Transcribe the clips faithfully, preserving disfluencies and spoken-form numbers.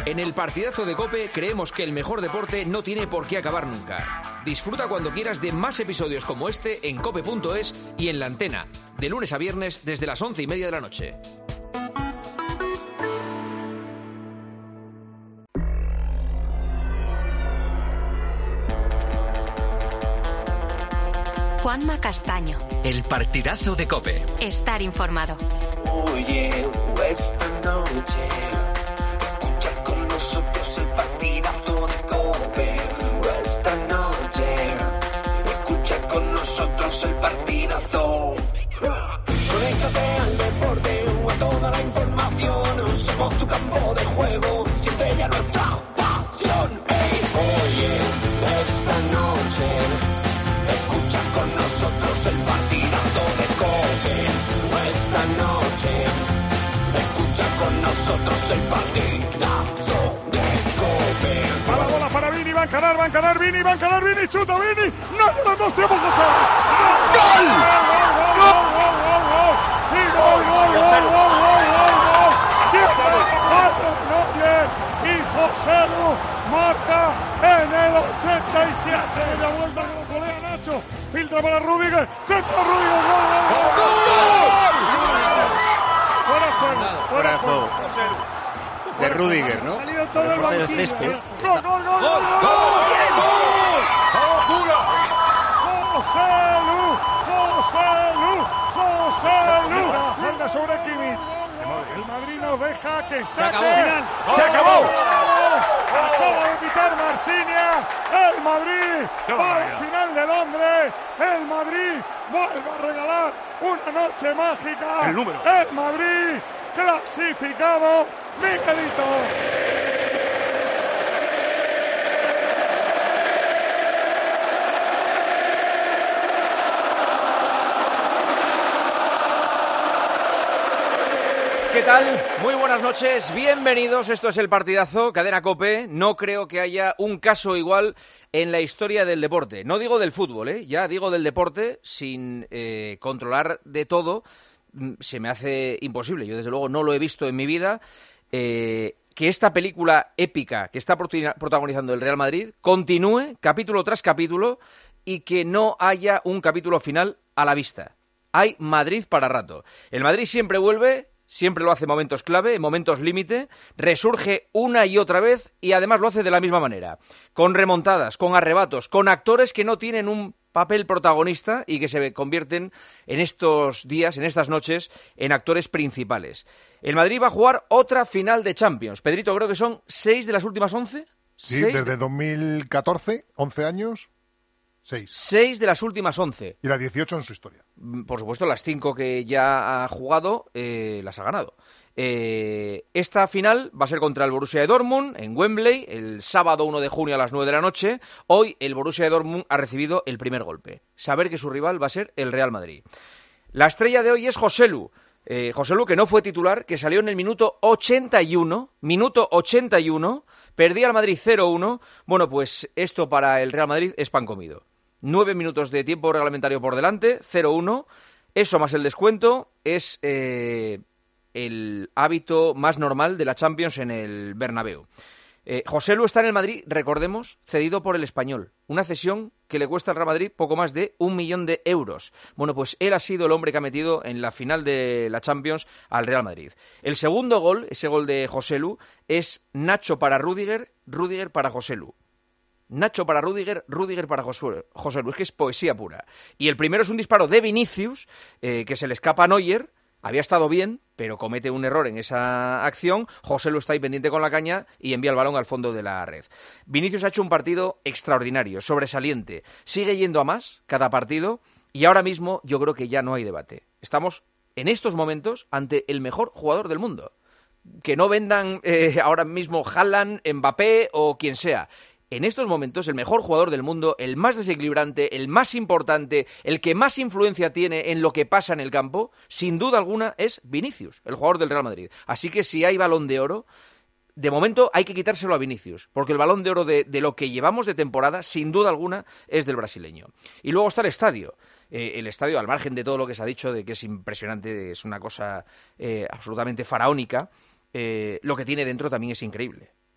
En el partidazo de COPE creemos que el mejor deporte no tiene por qué acabar nunca. Disfruta cuando quieras de más episodios como este en cope punto es y en La Antena, de lunes a viernes desde las once y media de la noche. Juanma Castaño. El partidazo de COPE. Estar informado. Oye, esta noche escucha con nosotros el partidazo de COPE. Esta noche escucha con nosotros el partidazo. Conéctate al deporte o a toda la información. Somos tu campo de juego, siente ya nuestra pasión. Hey, oye, esta noche escucha con nosotros el partidazo de COPE. Esta noche escucha con nosotros el partidazo de COPE. A la bola para Vini, va a encarar, va a encarar Vini, va a encarar Vini, chuta Vini, no hay los dos tiempos, José. ¡Gol! ¡Gol! ¡Gol! ¡Gol! ¡Gol! ¡Gol! ¡Y gol! ¡Gol! ¡Gol! ¡Gol! ¡Gol! ¡Gol! Y José Lu marca en el ochenta y siete. Media vuelta que lo colea Nacho. Filtra para Rüdiger. Centro Rüdiger. ¡Gol! ¡Gol! ¡Gol! Fuera juego. Fuera juego. De Rüdiger, ¿no? Ha salido todo el banquillo. ¡Gol! ¡Gol! ¡Gol! ¡Gol! ¡Gol! José Lu. José Lu. José Lu. Falta sobre Kimmich. El Madrid nos deja que saque. ¡Se acabó! Acaba de pitar Marsinia. El Madrid va al final de Londres. El Madrid vuelve a regalar una noche mágica. El número. El Madrid clasificado. Miguelito. ¿Qué tal? Muy buenas noches, bienvenidos, esto es el partidazo, Cadena COPE. No creo que haya un caso igual en la historia del deporte. No digo del fútbol, ¿eh? Ya digo del deporte, sin eh, controlar de todo, se me hace imposible. Yo desde luego no lo he visto en mi vida. Eh, que esta película épica que está protagonizando el Real Madrid continúe capítulo tras capítulo y que no haya un capítulo final a la vista. Hay Madrid para rato. El Madrid siempre vuelve... Siempre lo hace en momentos clave, en momentos límite, resurge una y otra vez y además lo hace de la misma manera, con remontadas, con arrebatos, con actores que no tienen un papel protagonista y que se convierten en estos días, en estas noches, en actores principales. El Madrid va a jugar otra final de Champions. Pedrito, creo que son seis de las últimas once. Sí, desde de... dos mil catorce, once años... Seis. Seis de las últimas once. Y las dieciocho en su historia. Por supuesto, las cinco que ya ha jugado, eh, las ha ganado. Eh, esta final va a ser contra el Borussia de Dortmund, en Wembley, el sábado uno de junio a las nueve de la noche. Hoy el Borussia de Dortmund ha recibido el primer golpe. Saber que su rival va a ser el Real Madrid. La estrella de hoy es José Lu. Eh, José Lu, que no fue titular, que salió en el minuto ochenta y uno. Minuto ochenta y uno. Perdía al Madrid cero uno. Bueno, pues esto para el Real Madrid es pan comido. Nueve minutos de tiempo reglamentario por delante, cero uno. Eso más el descuento es eh, el hábito más normal de la Champions en el Bernabéu. Eh, José Lu está en el Madrid, recordemos, cedido por el Español. Una cesión que le cuesta al Real Madrid poco más de un millón de euros. Bueno, pues él ha sido el hombre que ha metido en la final de la Champions al Real Madrid. El segundo gol, ese gol de José Lu, es Nacho para Rüdiger, Rüdiger para José Lu. Nacho para Rüdiger, Rüdiger para José, José Lu, es que es poesía pura. Y el primero es un disparo de Vinicius, eh, que se le escapa a Neuer, había estado bien, pero comete un error en esa acción. José Lu está ahí pendiente con la caña y envía el balón al fondo de la red. Vinicius ha hecho un partido extraordinario, sobresaliente, sigue yendo a más cada partido y ahora mismo yo creo que ya no hay debate. Estamos en estos momentos ante el mejor jugador del mundo. Que no vendan eh, ahora mismo Haaland, Mbappé o quien sea. En estos momentos, el mejor jugador del mundo, el más desequilibrante, el más importante, el que más influencia tiene en lo que pasa en el campo, sin duda alguna, es Vinicius, el jugador del Real Madrid. Así que si hay Balón de Oro, de momento hay que quitárselo a Vinicius, porque el Balón de Oro de, de lo que llevamos de temporada, sin duda alguna, es del brasileño. Y luego está el estadio. Eh, el estadio, al margen de todo lo que se ha dicho, de que es impresionante, es una cosa eh, absolutamente faraónica, eh, lo que tiene dentro también es increíble.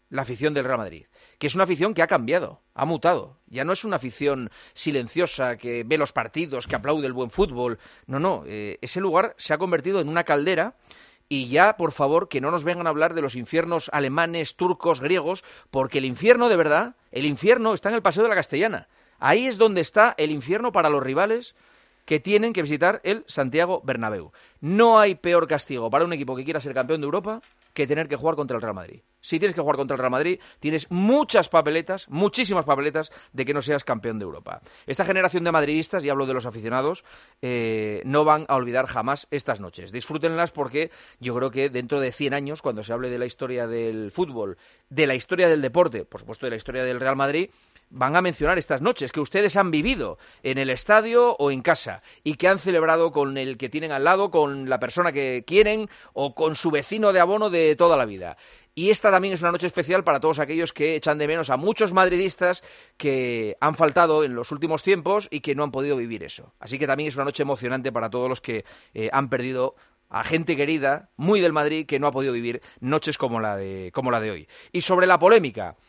la afición del Real Madrid, que es una afición que ha cambiado, ha mutado. Ya no es una afición silenciosa que ve los partidos, que aplaude el buen fútbol. No, no, eh, ese lugar se ha convertido en una caldera. Y ya, por favor, que no nos vengan a hablar de los infiernos alemanes, turcos, griegos, porque el infierno, de verdad, el infierno está en el Paseo de la Castellana. Ahí es donde está el infierno para los rivales que tienen que visitar el Santiago Bernabéu. No hay peor castigo para un equipo que quiera ser campeón de Europa que tener que jugar contra el Real Madrid. Si tienes que jugar contra el Real Madrid, tienes muchas papeletas, muchísimas papeletas de que no seas campeón de Europa. Esta generación de madridistas, y hablo de los aficionados, eh, no van a olvidar jamás estas noches. Disfrútenlas porque yo creo que dentro de cien años, cuando se hable de la historia del fútbol, de la historia del deporte, por supuesto de la historia del Real Madrid, van a mencionar estas noches que ustedes han vivido en el estadio o en casa y que han celebrado con el que tienen al lado, con la persona que quieren o con su vecino de abono de toda la vida. Y esta también es una noche especial para todos aquellos que echan de menos a muchos madridistas que han faltado en los últimos tiempos y que no han podido vivir eso. Así que también es una noche emocionante para todos los que eh, han perdido a gente querida, muy del Madrid, que no ha podido vivir noches como la de, como la de hoy. Y sobre la polémica,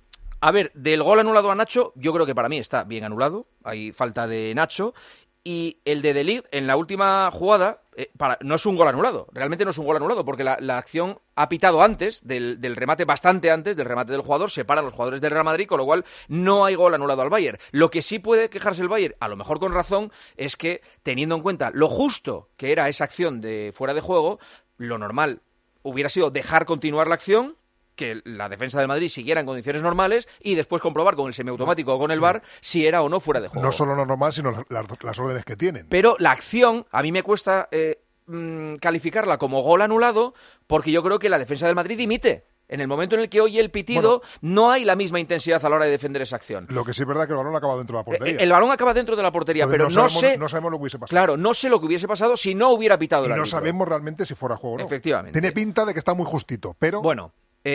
a ver, del gol anulado a Nacho, yo creo que para mí está bien anulado, hay falta de Nacho, y el de De Ligt en la última jugada eh, para, no es un gol anulado, realmente no es un gol anulado, porque la, la acción ha pitado antes del, del remate, bastante antes del remate del jugador, separa a los jugadores del Real Madrid, con lo cual no hay gol anulado al Bayern. Lo que sí puede quejarse el Bayern, a lo mejor con razón, es que teniendo en cuenta lo justo que era esa acción de fuera de juego, lo normal hubiera sido dejar continuar la acción, que la defensa del Madrid siguiera en condiciones normales y después comprobar con el semiautomático o con el V A R si era o no fuera de juego. No solo lo normal, sino las, las órdenes que tienen. Pero la acción, a mí me cuesta eh, mmm, calificarla como gol anulado, porque yo creo que la defensa del Madrid dimite. En el momento en el que oye el pitido, bueno, no hay la misma intensidad a la hora de defender esa acción. Lo que sí es verdad que el balón acaba dentro de la portería. El, el balón acaba dentro de la portería, Entonces, pero no, no sabemos, sé... No sabemos lo que hubiese pasado. Claro, no sé lo que hubiese pasado si no hubiera pitado y el no árbitro. sabemos realmente si fuera juego o no. Efectivamente. Tiene pinta de que está muy justito, pero... Bueno...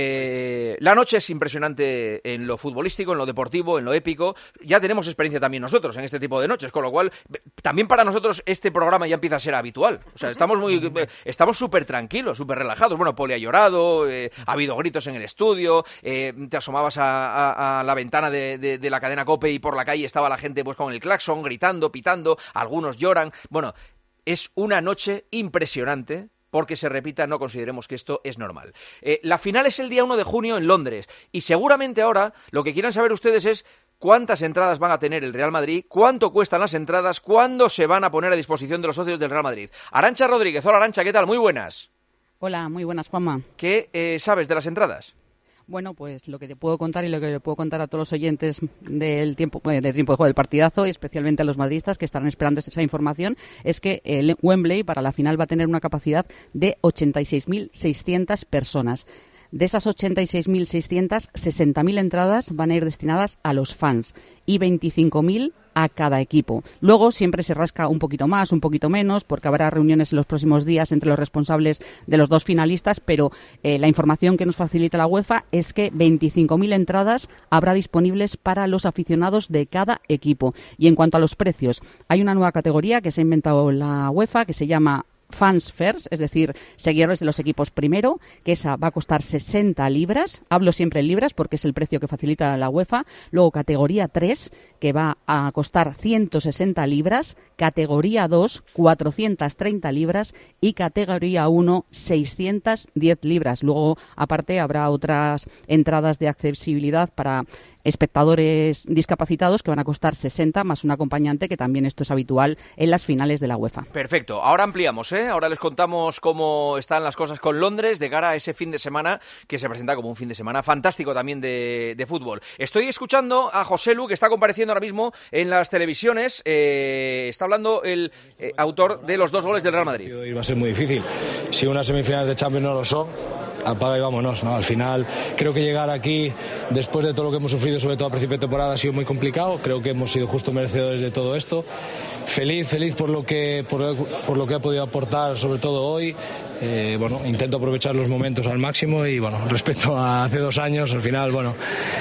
Eh, la noche es impresionante en lo futbolístico, en lo deportivo, en lo épico. Ya tenemos experiencia también nosotros en este tipo de noches, con lo cual también para nosotros este programa ya empieza a ser habitual. O sea, estamos muy, estamos súper tranquilos, súper relajados. Bueno, Poli ha llorado, eh, ha habido gritos en el estudio, eh, te asomabas a, a, a la ventana de, de, de la cadena COPE y por la calle estaba la gente pues con el claxon, gritando, pitando, algunos lloran. Bueno, es una noche impresionante. Porque se repita, no consideremos que esto es normal. Eh, la final es el día uno de junio en Londres y seguramente ahora lo que quieran saber ustedes es cuántas entradas van a tener el Real Madrid, cuánto cuestan las entradas, cuándo se van a poner a disposición de los socios del Real Madrid. Arantxa Rodríguez, hola Arantxa, ¿qué tal? Muy buenas. Hola, muy buenas, Juanma. ¿Qué eh, sabes de las entradas? Bueno, pues lo que te puedo contar y lo que le puedo contar a todos los oyentes del tiempo, del tiempo de juego del partidazo y especialmente a los madridistas que estarán esperando esa información es que el Wembley para la final va a tener una capacidad de ochenta y seis mil seiscientas personas. De esas ochenta y seis mil seiscientas, sesenta mil entradas van a ir destinadas a los fans y veinticinco mil a cada equipo. Luego siempre se rasca un poquito más, un poquito menos, porque habrá reuniones en los próximos días entre los responsables de los dos finalistas, pero eh, la información que nos facilita la UEFA es que veinticinco mil entradas habrá disponibles para los aficionados de cada equipo. Y en cuanto a los precios, hay una nueva categoría que se ha inventado la UEFA que se llama Fans First, es decir, seguidores de los equipos primero, que esa va a costar sesenta libras, hablo siempre en libras porque es el precio que facilita la UEFA, luego categoría tres, que va a costar ciento sesenta libras, categoría dos, cuatrocientas treinta libras y categoría uno, seiscientas diez libras. Luego, aparte, habrá otras entradas de accesibilidad para espectadores discapacitados que van a costar sesenta más un acompañante, que también esto es habitual en las finales de la UEFA. Perfecto, ahora ampliamos, ¿eh? Ahora les contamos cómo están las cosas con Londres de cara a ese fin de semana que se presenta como un fin de semana fantástico también de, de fútbol. Estoy escuchando a José Lu, que está compareciendo ahora mismo en las televisiones, eh, está hablando el eh, autor de los dos goles del Real Madrid. Va a ser muy difícil, si unas semifinales de Champions no lo son, apaga y vámonos, ¿no? Al final creo que llegar aquí después de todo lo que hemos sufrido, sobre todo a principio de temporada, ha sido muy complicado. Creo que hemos sido justo merecedores de todo esto. Feliz, feliz por lo que por, por lo que ha podido aportar, sobre todo hoy. Eh, bueno, intento aprovechar los momentos al máximo y bueno, respecto a hace dos años, al final, bueno,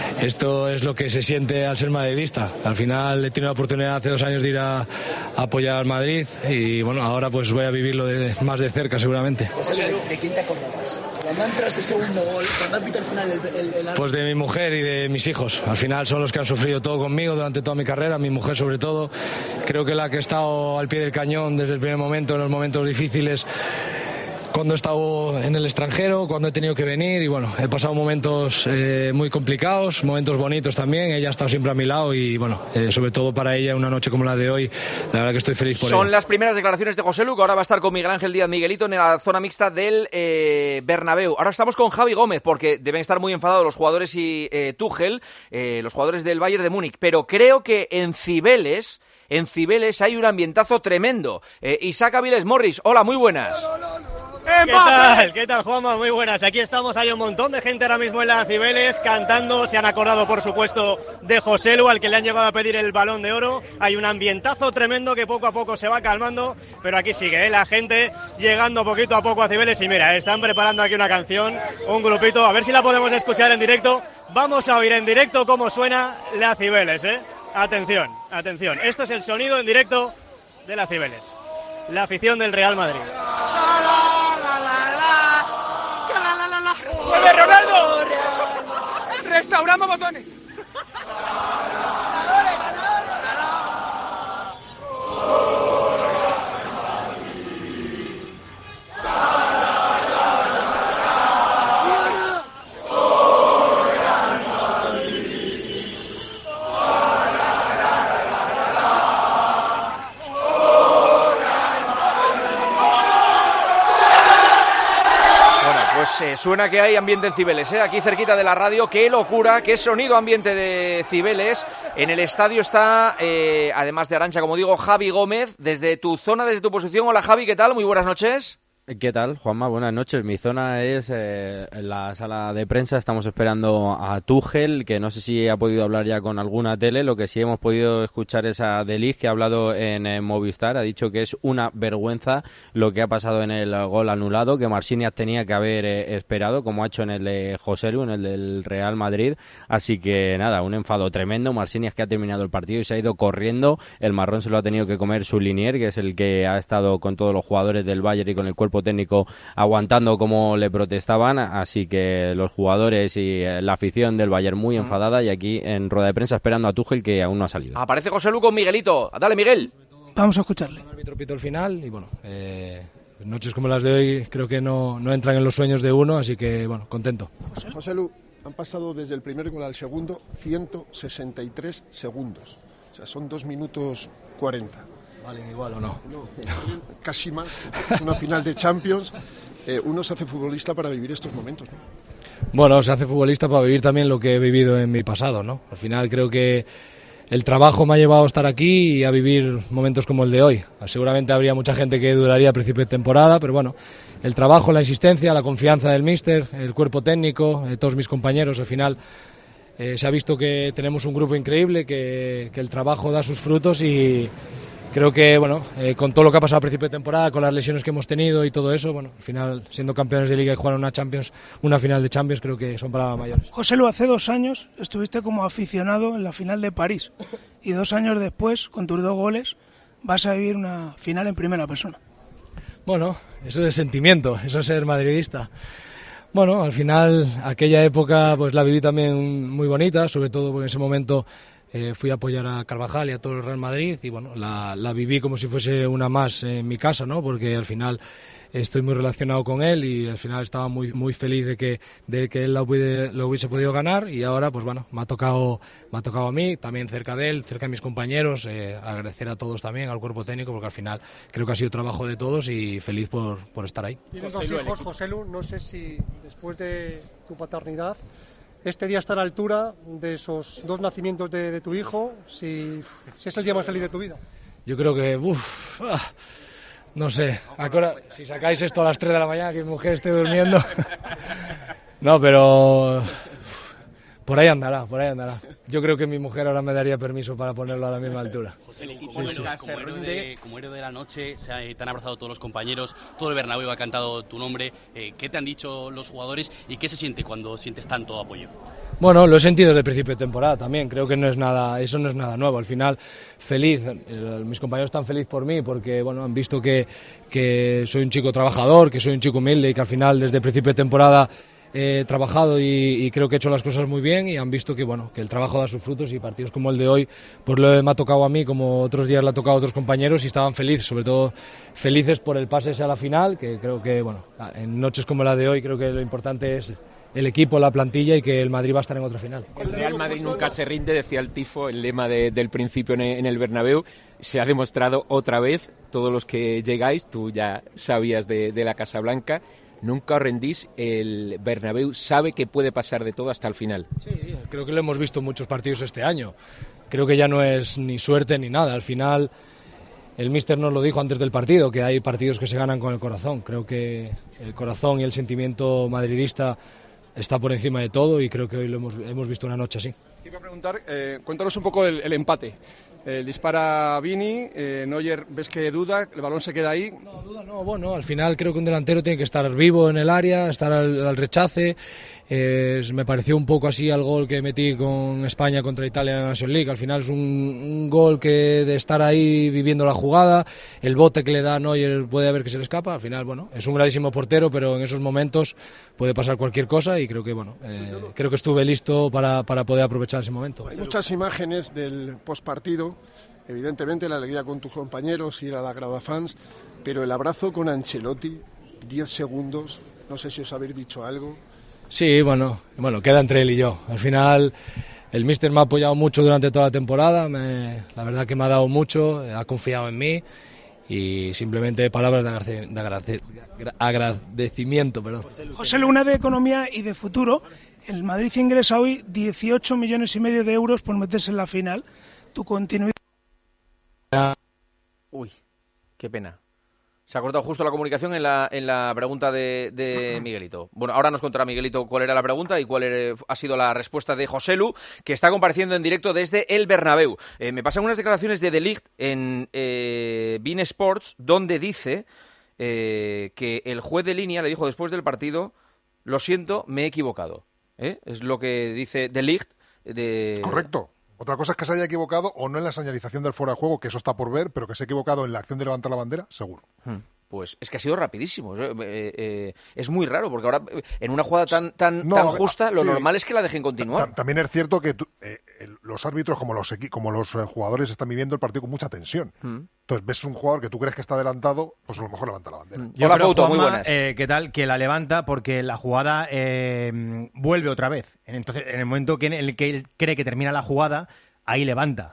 esto es lo que se siente al ser madridista. Al final he tenido la oportunidad hace dos años de ir a, a apoyar al Madrid y bueno, ahora pues voy a vivirlo de, más de cerca seguramente. ¿De quién te acordabas? Cuando entras ese segundo gol, cuando pita el final el, el, el... Pues de mi mujer y de mis hijos. Al final son los que han sufrido todo conmigo durante toda mi carrera, mi mujer sobre todo. Creo que la que ha estado al pie del cañón desde el primer momento, en los momentos difíciles, cuando he estado en el extranjero, cuando he tenido que venir, y bueno, he pasado momentos eh, muy complicados, momentos bonitos también. Ella ha estado siempre a mi lado y bueno, eh, sobre todo para ella una noche como la de hoy, la verdad que estoy feliz por ella. Son las primeras declaraciones de Joselu, que ahora va a estar con Miguel Ángel Díaz Miguelito en la zona mixta del eh, Bernabéu. Ahora estamos con Javi Gómez, porque deben estar muy enfadados los jugadores y eh, Tuchel, eh, los jugadores del Bayern de Múnich, pero creo que en Cibeles, en Cibeles hay un ambientazo tremendo. Eh, Isaac Aviles Morris, hola, muy buenas. ¿Qué tal? ¿Qué tal, Juanma? Muy buenas. Aquí estamos, hay un montón de gente ahora mismo en la Cibeles cantando. Se han acordado, por supuesto, de Joselu, al que le han llevado a pedir el Balón de Oro. Hay un ambientazo tremendo que poco a poco se va calmando, pero aquí sigue, ¿eh? La gente llegando poquito a poco a Cibeles. Y mira, están preparando aquí una canción, un grupito, a ver si la podemos escuchar en directo. Vamos a oír en directo cómo suena la Cibeles, ¿eh? Atención, atención. Esto es el sonido en directo de la Cibeles. La afición del Real Madrid. ¡Vuelve Ronaldo! ¡Restauramos botones! Eh, suena que hay ambiente en Cibeles, ¿eh? Aquí cerquita de la radio. ¡Qué locura! ¡Qué sonido ambiente de Cibeles! En el estadio está, eh, además de Arantxa, como digo, Javi Gómez. Desde tu zona, desde tu posición. Hola, Javi, ¿qué tal? Muy buenas noches. ¿Qué tal, Juanma? Buenas noches. Mi zona es eh, en la sala de prensa. Estamos esperando a Tuchel, que no sé si ha podido hablar ya con alguna tele. Lo que sí hemos podido escuchar es a De Ligt, que ha hablado en eh, Movistar. Ha dicho que es una vergüenza lo que ha pasado en el gol anulado, que Marciniak tenía que haber eh, esperado, como ha hecho en el de Joselu, en el del Real Madrid. Así que nada, un enfado tremendo. Marciniak, que ha terminado el partido y se ha ido corriendo. El marrón se lo ha tenido que comer su linier, que es el que ha estado con todos los jugadores del Bayern y con el cuerpo técnico aguantando como le protestaban, así que los jugadores y la afición del Bayern muy enfadada, y aquí en rueda de prensa esperando a Tuchel, que aún no ha salido. Aparece Joselu con Miguelito. Dale, Miguel. Vamos a escucharle. El árbitro pitó el final y bueno, eh, noches como las de hoy creo que no, no entran en los sueños de uno, así que bueno, contento. Joselu, han pasado desde el primer gol al segundo ciento sesenta y tres segundos, o sea, son dos minutos cuarenta. ¿Valen igual o no? No, casi más. Es una final de Champions. Eh, uno se hace futbolista para vivir estos momentos, ¿no? Bueno, se hace futbolista para vivir también lo que he vivido en mi pasado, ¿no? Al final creo que el trabajo me ha llevado a estar aquí y a vivir momentos como el de hoy. Seguramente habría mucha gente que duraría a principio de temporada, pero bueno, el trabajo, la insistencia, la confianza del míster, el cuerpo técnico, eh, todos mis compañeros, al final eh, se ha visto que tenemos un grupo increíble, que, que el trabajo da sus frutos y creo que, bueno, eh, con todo lo que ha pasado a principio de temporada, con las lesiones que hemos tenido y todo eso, bueno, al final, siendo campeones de Liga y jugar una Champions, una final de Champions, creo que son palabras mayores. Joselu, hace dos años estuviste como aficionado en la final de París y dos años después, con tus dos goles, vas a vivir una final en primera persona. Bueno, eso es sentimiento, eso es ser madridista. Bueno, al final, aquella época pues la viví también muy bonita, sobre todo porque en ese momento Eh, fui a apoyar a Carvajal y a todo el Real Madrid y bueno, la, la viví como si fuese una más en mi casa, ¿no? Porque al final estoy muy relacionado con él y al final estaba muy muy feliz de que de que él lo, hubiese, lo hubiese podido ganar, y ahora pues bueno, me ha tocado me ha tocado a mí, también cerca de él, cerca de mis compañeros, eh, agradecer a todos también, al cuerpo técnico, porque al final creo que ha sido trabajo de todos y feliz por, por estar ahí. Tienes dos hijos, Joselu, no sé si después de tu paternidad este día está a la altura de esos dos nacimientos de, de tu hijo, si, si es el día más feliz de tu vida. Yo creo que, uff, ah, no sé, ahora, si sacáis esto a las tres de la mañana, que mi mujer esté durmiendo, no, pero uf, por ahí andará, por ahí andará. Yo creo que mi mujer ahora me daría permiso para ponerlo a la misma altura. José, como, sí, sí. como, héroe de, como héroe de la noche, se han, te han abrazado todos los compañeros, todo el Bernabéu ha cantado tu nombre. Eh, ¿Qué te han dicho los jugadores y qué se siente cuando sientes tanto apoyo? Bueno, lo he sentido desde el principio de temporada también, creo que no es nada, eso no es nada nuevo. Al final, feliz, eh, mis compañeros están felices por mí porque bueno, han visto que, que soy un chico trabajador, que soy un chico humilde y que al final desde el principio de temporada he trabajado y, y creo que he hecho las cosas muy bien y han visto que bueno, que el trabajo da sus frutos y partidos como el de hoy pues lo me ha tocado a mí como otros días le ha tocado a otros compañeros y estaban felices, sobre todo felices por el pase ese a la final, que creo que bueno, en noches como la de hoy creo que lo importante es el equipo, la plantilla y que el Madrid va a estar en otra final. El Real Madrid nunca se rinde, decía el tifo, el lema de, del principio en el, en el Bernabéu. Se ha demostrado otra vez, todos los que llegáis, tú ya sabías de, de la Casa Blanca, nunca os rendís, el Bernabéu sabe que puede pasar de todo hasta el final. Sí, creo que lo hemos visto en muchos partidos este año. Creo que ya no es ni suerte ni nada, al final el míster nos lo dijo antes del partido, que hay partidos que se ganan con el corazón. Creo que el corazón y el sentimiento madridista está por encima de todo y creo que hoy lo hemos, hemos visto una noche así. Te iba a preguntar, eh, cuéntanos un poco el, el empate. Eh, dispara Vini, eh, Neuer ves que duda, el balón se queda ahí. No, duda no, bueno, al final creo que un delantero tiene que estar vivo en el área, estar al, al rechace. Eh, me pareció un poco así al gol que metí con España contra Italia en la Nations League. Al final es un, un gol que de estar ahí viviendo la jugada, el bote que le da Neuer puede haber que se le escapa. Al final, bueno, es un grandísimo portero, pero en esos momentos puede pasar cualquier cosa y creo que, bueno, eh, creo que estuve listo para, para poder aprovechar ese momento. Hay muchas imágenes del postpartido, evidentemente la alegría con tus compañeros, ir a la grada fans, pero el abrazo con Ancelotti, diez segundos, no sé si os habéis dicho algo. Sí, bueno, bueno, queda entre él y yo. Al final, el míster me ha apoyado mucho durante toda la temporada, me, la verdad que me ha dado mucho, ha confiado en mí y simplemente palabras de, agrace, de agrace, agradecimiento. Perdón. José Luna, de Economía y de Futuro, el Madrid ingresa hoy dieciocho millones y medio de euros por meterse en la final. Tu continuidad... Uy, qué pena. Se ha cortado justo la comunicación en la, en la pregunta de, de Miguelito. Bueno, ahora nos contará Miguelito cuál era la pregunta y cuál era, ha sido la respuesta de Joselu, que está compareciendo en directo desde el Bernabéu. Eh, me pasan unas declaraciones de De Ligt en eh, beIN Sports, donde dice eh, que el juez de línea le dijo después del partido: lo siento, me he equivocado. ¿Eh? Es lo que dice De Ligt. De... Correcto. Otra cosa es que se haya equivocado o no en la señalización del fuera de juego, que eso está por ver, pero que se ha equivocado en la acción de levantar la bandera, seguro. Hmm. Pues es que ha sido rapidísimo. Eh, eh, es muy raro, porque ahora en una jugada tan tan, no, tan justa, lo sí. normal es que la dejen continuar. También es cierto que tú, eh, los árbitros, como los como los eh, jugadores, están viviendo el partido con mucha tensión. Hmm. Entonces ves un jugador que tú crees que está adelantado, pues a lo mejor levanta la bandera. Hmm. Yo Hola, creo, Juanma, muy buenas. Eh, ¿Qué tal? Que la levanta porque la jugada eh, vuelve otra vez. Entonces, en el momento que, en el que él cree que termina la jugada, ahí levanta.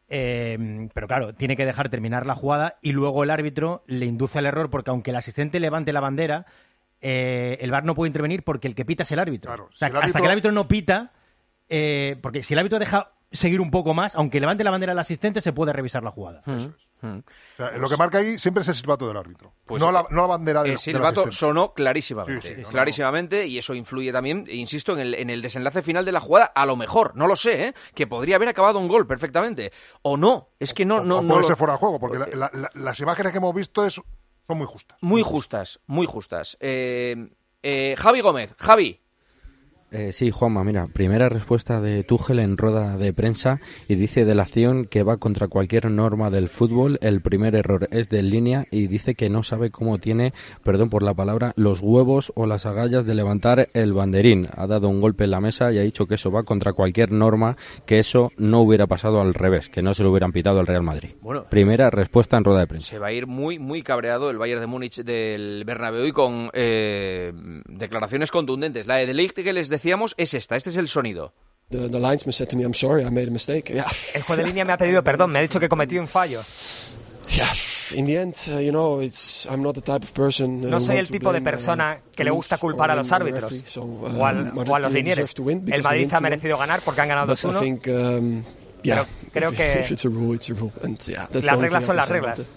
Eh, pero claro, tiene que dejar terminar la jugada y luego el árbitro le induce al error, porque aunque el asistente levante la bandera, eh, el V A R no puede intervenir porque el que pita es el árbitro. Claro, o sea, si el árbitro... hasta que el árbitro no pita, eh, porque si el árbitro deja seguir un poco más, aunque levante la bandera al asistente, se puede revisar la jugada. Eso es. Hmm. O sea, pues, lo que marca ahí siempre es el silbato del árbitro, pues, no, la, no la bandera del El silbato del sonó clarísimamente, sí, sí, no, clarísimamente no, no. Y eso influye también, insisto, en el, en el desenlace final de la jugada. A lo mejor, no lo sé, ¿eh? Que podría haber acabado un gol perfectamente, o no, es que no... O, no, o no puede lo... ser fuera de juego, porque la, la, la, las imágenes que hemos visto es, son muy justas. Muy justas, muy justas. Eh, eh, Javi Gómez, Javi. Eh, sí, Juanma, mira, primera respuesta de Tuchel en rueda de prensa y dice de la acción que va contra cualquier norma del fútbol, el primer error es de línea y dice que no sabe cómo tiene, perdón por la palabra, los huevos o las agallas de levantar el banderín. Ha dado un golpe en la mesa y ha dicho que eso va contra cualquier norma, que eso no hubiera pasado al revés, que no se lo hubieran pitado al Real Madrid. Bueno, primera respuesta en rueda de prensa. Se va a ir muy, muy cabreado el Bayern de Múnich del Bernabéu y con eh, declaraciones contundentes. La de De Ligt que les decíamos es esta, este es el sonido. The, the linesman said to me, I'm sorry, I made a mistake. Yeah. El juez de línea me ha pedido perdón, me ha dicho que cometió un fallo. Yeah, in the end, uh, you know, it's I'm not the type of person. Uh, no soy el tipo de persona que le gusta culpar a los árbitros so, uh, o, al, o a los linieres. El Madrid ha merecido ganar porque han ganado dos uno. Um, yeah, pero creo que if it's a rule, it's a rule. And, yeah, las reglas son las reglas.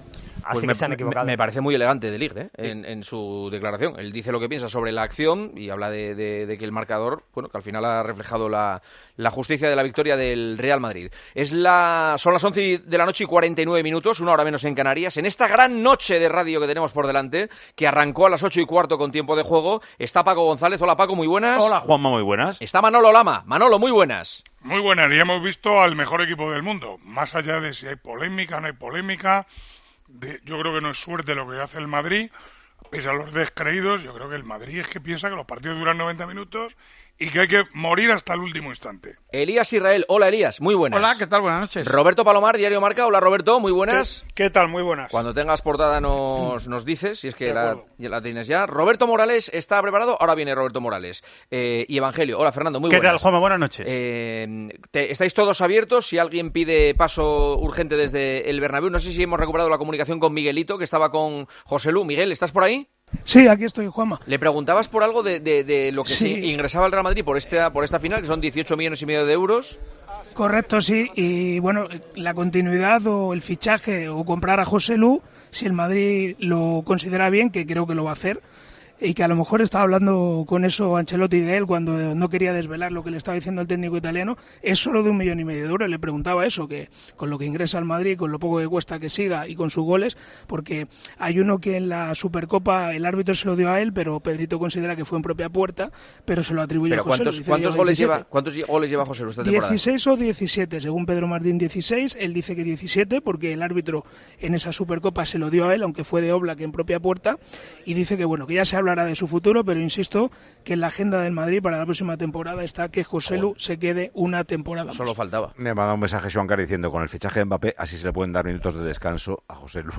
Pues Así me, que se han equivocado. Me, me parece muy elegante de Ligt, ¿eh? en, en su declaración. Él dice lo que piensa sobre la acción y habla de, de, de que el marcador, bueno, que al final ha reflejado la, la justicia de la victoria del Real Madrid. Es la, son las once de la noche y cuarenta y nueve minutos, una hora menos en Canarias. En esta gran noche de radio que tenemos por delante, que arrancó a las ocho y cuarto con tiempo de juego, está Paco González. Hola Paco, muy buenas. Hola Juanma, muy buenas. Está Manolo Lama. Manolo, muy buenas. Muy buenas, y hemos visto al mejor equipo del mundo. Más allá de si hay polémica o no hay polémica, de, yo creo que no es suerte lo que hace el Madrid. Pese a los descreídos, yo creo que el Madrid es que piensa que los partidos duran noventa minutos y que hay que morir hasta el último instante. Elías Israel, hola Elías, muy buenas. Hola, ¿qué tal? Buenas noches. Roberto Palomar, Diario Marca, hola Roberto, muy buenas. ¿Qué, qué tal? Muy buenas. Cuando tengas portada nos, nos dices, si es que la, la tienes ya. Roberto Morales está preparado, ahora viene Roberto Morales. Eh, y Evangelio, hola Fernando, muy ¿Qué buenas. tal, Juanma? Buenas noches. Eh, te, ¿Estáis todos abiertos? Si alguien pide paso urgente desde el Bernabéu, no sé si hemos recuperado la comunicación con Miguelito, que estaba con José Lu. Miguel, ¿estás por ahí? Sí, aquí estoy, Juanma. Le preguntabas por algo de, de, de lo que Sí. sí ingresaba el Real Madrid por esta, por esta final, que son dieciocho millones y medio de euros. Correcto, sí. Y bueno, la continuidad o el fichaje o comprar a José Lu, si el Madrid lo considera bien, que creo que lo va a hacer, y que a lo mejor estaba hablando con eso Ancelotti de él cuando no quería desvelar lo que le estaba diciendo el técnico italiano, es solo de un millón y medio de euros. Le preguntaba eso, que con lo que ingresa al Madrid, con lo poco que cuesta que siga y con sus goles, porque hay uno que en la Supercopa el árbitro se lo dio a él, pero Pedrito considera que fue en propia puerta, pero se lo atribuye Pero a José Lu. ¿cuántos, Dice que ¿cuántos, lleva goles diecisiete. lleva, ¿Cuántos goles lleva José Lu esta temporada? dieciséis o diecisiete, según Pedro Martín dieciséis, él dice que diecisiete porque el árbitro en esa Supercopa se lo dio a él, aunque fue de Oblak en propia puerta, y dice que bueno, que ya se hablará de su futuro, pero insisto que en la agenda del Madrid para la próxima temporada está que José Lu se quede una temporada más. Solo faltaba. Me ha mandado un mensaje Joan Cari diciendo con el fichaje de Mbappé así se le pueden dar minutos de descanso a José Lu.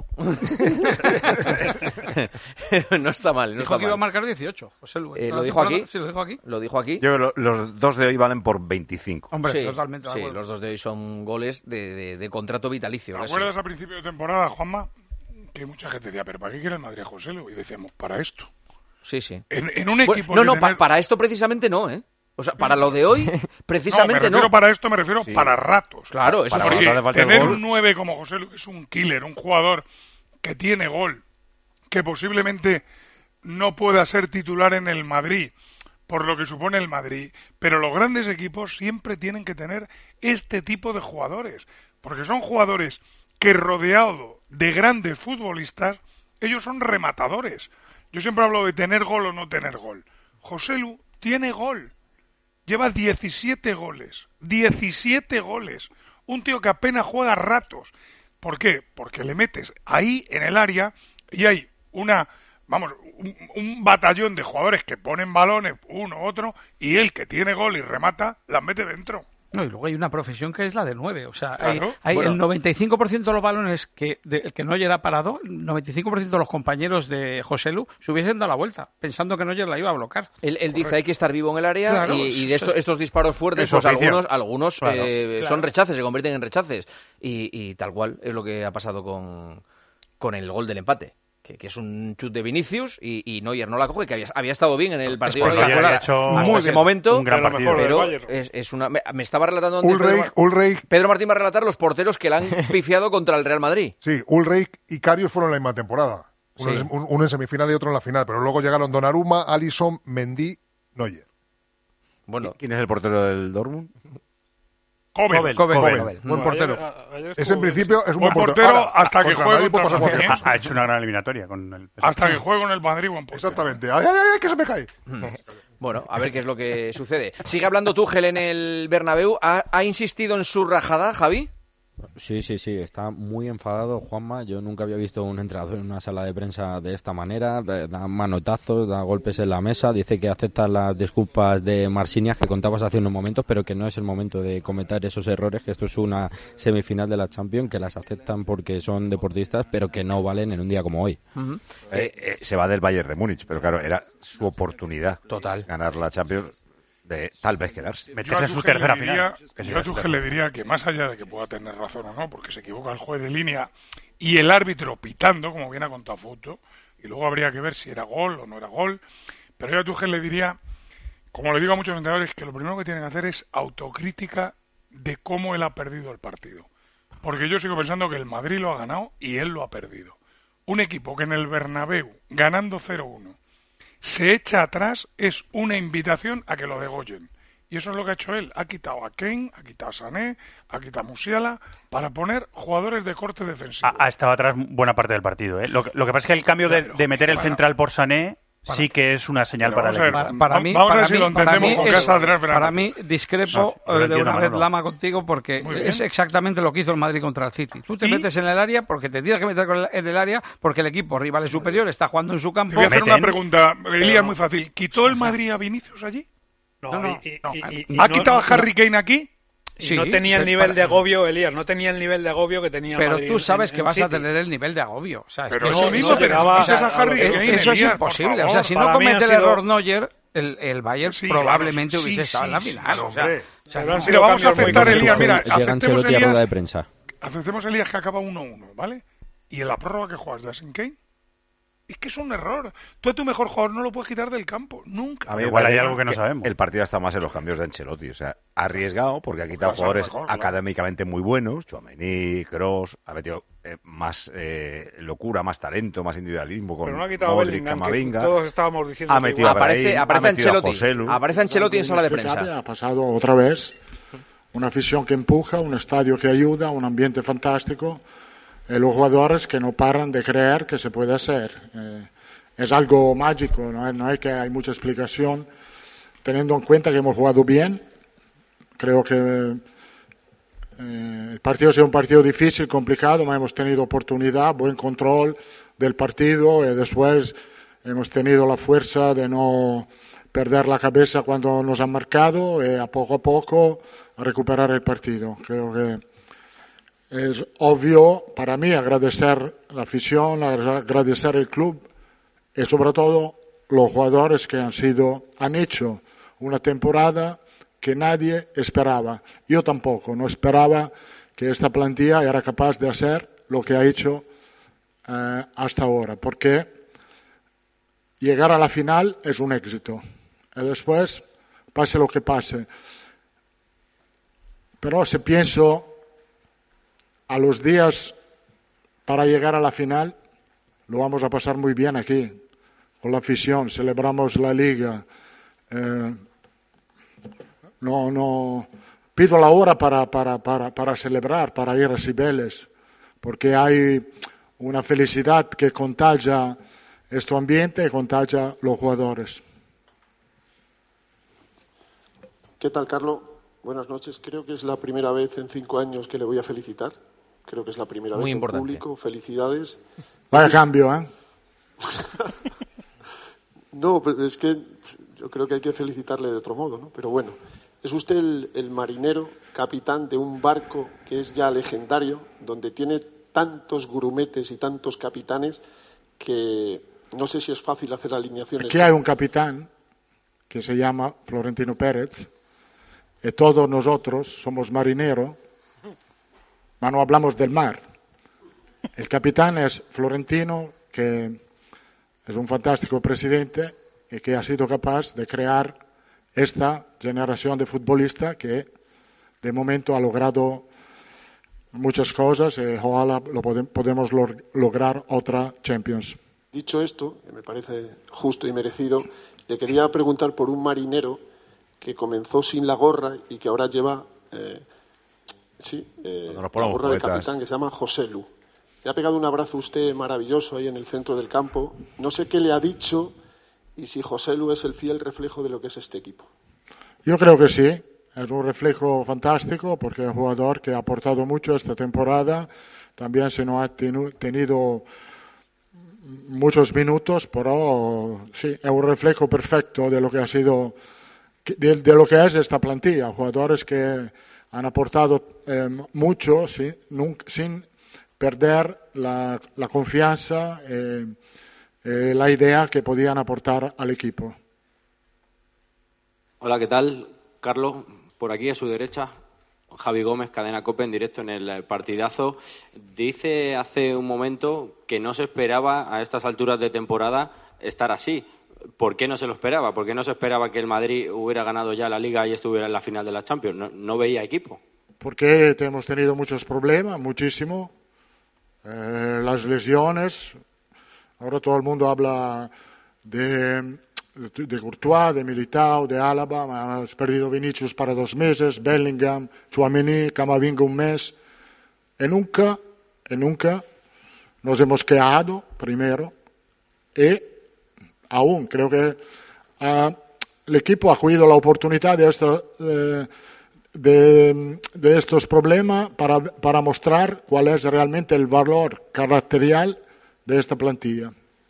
No está mal, no Dijo está que iba a mal. marcar dieciocho, José Lu. Eh, ¿No ¿Lo la dijo temporada? aquí? Sí, lo dijo aquí. Lo dijo aquí. Yo creo que los dos de hoy valen por veinticinco. Hombre, sí, totalmente de sí, acuerdo. los dos de hoy son goles de, de, de contrato vitalicio. ¿Te casi. acuerdas a principio de temporada, Juanma? Que mucha gente decía, ¿pero para qué quiere el Madrid a José Lu? Y decíamos, para esto. Sí, sí. En, en un Bueno, equipo no, de no, tener- pa- para esto precisamente no, ¿eh? O sea, para lo de hoy, precisamente no. Me refiero no. para esto, me refiero Sí. para ratos. Claro, eso Para sí. Porque rato hace falta el tener gol. un nueve como José Lu, que es un killer, un jugador que tiene gol, que posiblemente no pueda ser titular en el Madrid, por lo que supone el Madrid, pero los grandes equipos siempre tienen que tener este tipo de jugadores, porque son jugadores que rodeado de grandes futbolistas, ellos son rematadores. Yo siempre hablo de tener gol o no tener gol. José Lu tiene gol. Lleva diecisiete goles. diecisiete goles. Un tío que apenas juega ratos. ¿Por qué? Porque le metes ahí en el área y hay una, vamos, un, un batallón de jugadores que ponen balones, uno, otro, y él que tiene gol y remata, las mete dentro. No, y luego hay una profesión que es la de nueve. O sea, hay, Claro. hay Bueno. el noventa y cinco por ciento de los balones que, de, el que Neuer ha parado, el noventa y cinco por ciento de los compañeros de José Lu se hubiesen dado la vuelta, pensando que Neuer la iba a bloquear. Él, él dice hay que estar vivo en el área Claro, y, y de eso esto- es- estos disparos fuertes, es su pues afición. algunos, algunos Claro, eh, claro. son rechaces, se convierten en rechaces. Y, y tal cual es lo que ha pasado con, con el gol del empate. Que, que es un chut de Vinicius y, y Neuer no la coge, que había, había estado bien en el partido porque de Neuer hasta, ha hecho hasta muy ese bien, momento, un gran Pero partido. mejor del pero Bayern. es, es una, me, me estaba relatando antes Pedro, Ulreich, Mar- Ulreich, Pedro Martín va a relatar los porteros que le han pifiado contra el Real Madrid. sí, Ulreich y Karius fueron la misma temporada. Uno, Sí. en- un- uno en semifinal y otro en la final, pero luego llegaron Donnarumma, Alisson, Mendy, Neuer. Bueno, ¿Quién es el portero del Dortmund? Kobel. Kobel, Kobel. Kobel, buen portero. Es en principio es un Buen buen portero Ahora, hasta que contra juegue nadie puede contra pasar el cualquier Madrid. cosa. Ha hecho una gran eliminatoria con el Hasta que juegue con el Madrid, buen portero. Exactamente. ¡Ay, ay, ay, que se me cae! bueno, a ver qué es lo que sucede. Sigue hablando Tuchel en el Bernabéu. ¿Ha, ha insistido en su rajada, Javi? Sí, sí, sí, está muy enfadado Juanma. Yo nunca había visto un entrenador en una sala de prensa de esta manera. Da da manotazos, da golpes en la mesa. Dice que acepta las disculpas de Marcinias que contabas hace unos momentos, pero que no es el momento de cometer esos errores, que esto es una semifinal de la Champions, que las aceptan porque son deportistas, pero que no valen en un día como hoy. Eh, eh, se va del Bayern de Múnich, pero claro, era su oportunidad. Total. Ganar la Champions, de tal vez quedarse. Yo Meterse a en su Tuchel tercera le diría- final. Que Yo sería a su Tuchel le diría que más allá de que pueda tener razón o no, porque se equivoca el juez de línea y el árbitro pitando, como viene a contar foto, y luego habría que ver si era gol o no era gol, pero yo a Tuchel le diría, como le digo a muchos entrenadores, que lo primero que tienen que hacer es autocrítica de cómo él ha perdido el partido. Porque yo sigo pensando que el Madrid lo ha ganado y él lo ha perdido. un equipo que en el Bernabéu, ganando cero uno, se echa atrás, es una invitación a que lo degollen. Y eso es lo que ha hecho él. Ha quitado a Kane, ha quitado a Sané, ha quitado a Musiala para poner jugadores de corte defensivo. Ha, ha estado atrás buena parte del partido. ¿eh? Lo, que, lo que pasa es que el cambio de, de meter el central por Sané para, sí que es una señal para el equipo. Para, para mí, vamos para a ver si mí, lo entendemos para con mí, que es, está atrás. para mí discrepo no, de una vez, no. Lama, contigo, porque es exactamente lo que hizo el Madrid contra el City. Tú te ¿Y? metes en el área porque te tienes que meter en el área porque el equipo rival es superior, está jugando en su campo. Te voy a hacer Meten, una pregunta, Elías, muy fácil. ¿Quitó el Madrid a Vinicius allí? No, no, no. Y, y, no. Y, y, ¿Ha no, quitado no, a Harry Kane aquí? Y sí, no tenía el nivel de agobio, Elías, no tenía el nivel de agobio que tenía el Pero Madrid tú sabes en, que en vas City. a tener el nivel de agobio. O sea, pero es eso que mismo, eso, pero o sea, a Harry es, Kane, eso es Elías, imposible. O sea, si no comete el sido... error Neuer, el, el Bayern sí, probablemente claro, hubiese sí, estado sí, en la sí, final. sí, o sea, o sea no, mira, vamos a aceptar, Elías, mira, aceptemos Elías, rueda de prensa. aceptemos Elías que acaba uno uno, ¿vale? Y en la prórroga que juegas de Asen Kane, es que es un error. Tú a tu mejor jugador no lo puedes quitar del campo, nunca. A ver, igual hay algo que no que sabemos. El partido está más en los cambios de Ancelotti, o sea, arriesgado porque ha quitado jugadores mejor, académicamente claro. muy buenos, Tchouaméni, Kroos, ha metido eh, más eh, locura, más talento, más individualismo con Pero no ha quitado Modric, Bellingham, Camavinga. que todos estábamos diciendo ha metido que aparece, Brahim, aparece ha metido Ancelotti, a Joselu. aparece Ancelotti en sala de prensa. Ha pasado otra vez una afición que empuja, un estadio que ayuda, un ambiente fantástico, y los jugadores que no paran de creer que se puede hacer. Eh, Es algo mágico, no, no hay que hay mucha explicación, teniendo en cuenta que hemos jugado bien. Creo que eh, el partido ha sido un partido difícil, complicado, pero hemos tenido oportunidad, buen control del partido y después hemos tenido la fuerza de no perder la cabeza cuando nos han marcado y a poco a poco recuperar el partido. Creo que es obvio para mí agradecer la afición, agradecer el club y sobre todo los jugadores que han sido han hecho una temporada que nadie esperaba. Yo tampoco, no esperaba que esta plantilla era capaz de hacer lo que ha hecho eh, hasta ahora, porque llegar a la final es un éxito. Y después, pase lo que pase. Pero si pienso a los días para llegar a la final, lo vamos a pasar muy bien aquí, con la afición, celebramos la Liga. Eh, no, no, pido la hora para, para, para, para celebrar, para ir a Cibeles, porque hay una felicidad que contagia este ambiente y contagia los jugadores. ¿Qué tal, Carlos? Buenas noches. Creo que es la primera vez en cinco años que le voy a felicitar. Creo que es la primera Muy vez importante. en público. Felicidades. Vaya cambio, ¿eh? No, pero es que yo creo que hay que felicitarle de otro modo, ¿no? Pero bueno, es usted el, el marinero, capitán de un barco que es ya legendario, donde tiene tantos grumetes y tantos capitanes que no sé si es fácil hacer alineaciones. Aquí hay un capitán que se llama Florentino Pérez y todos nosotros somos marineros, pero no hablamos del mar. El capitán es Florentino, que es un fantástico presidente y que ha sido capaz de crear esta generación de futbolistas que de momento ha logrado muchas cosas y ojalá lo podemos, podemos log- lograr otra Champions. Dicho esto, que me parece justo y merecido, le quería preguntar por un marinero que comenzó sin la gorra y que ahora lleva eh, sí, eh, la gorra de capitán, que se llama Joselu. Le ha pegado un abrazo a usted maravilloso ahí en el centro del campo. No sé qué le ha dicho y si Joselu es el fiel reflejo de lo que es este equipo. Yo creo que sí, es un reflejo fantástico porque es un jugador que ha aportado mucho esta temporada. También se nos ha tenu- tenido muchos minutos, pero sí, es un reflejo perfecto de lo que ha sido, de, de lo que es esta plantilla. Jugadores que han aportado eh, mucho, sí, nunca, sin perder la, la confianza, eh, eh, la idea que podían aportar al equipo. Hola, ¿qué tal? Carlos, por aquí a su derecha, Javi Gómez, Cadena COPE en directo en el partidazo. Dice hace un momento que no se esperaba a estas alturas de temporada estar así. ¿Por qué no se lo esperaba? ¿Por qué no se esperaba que el Madrid hubiera ganado ya la Liga y estuviera en la final de la Champions? No, no veía equipo. Porque hemos tenido muchos problemas, muchísimo. Eh, las lesiones, Ahora todo el mundo habla de, de Courtois, de Militao, de Álava. Hemos perdido Vinicius para dos meses, Bellingham, Tchouaméni, Camavinga un mes. Y nunca, y nunca nos hemos quejado primero. Y aún creo que uh, el equipo ha cogido la oportunidad de, esto, eh, de, de estos problemas para, para mostrar cuál es realmente el valor caracterial de esta plantilla.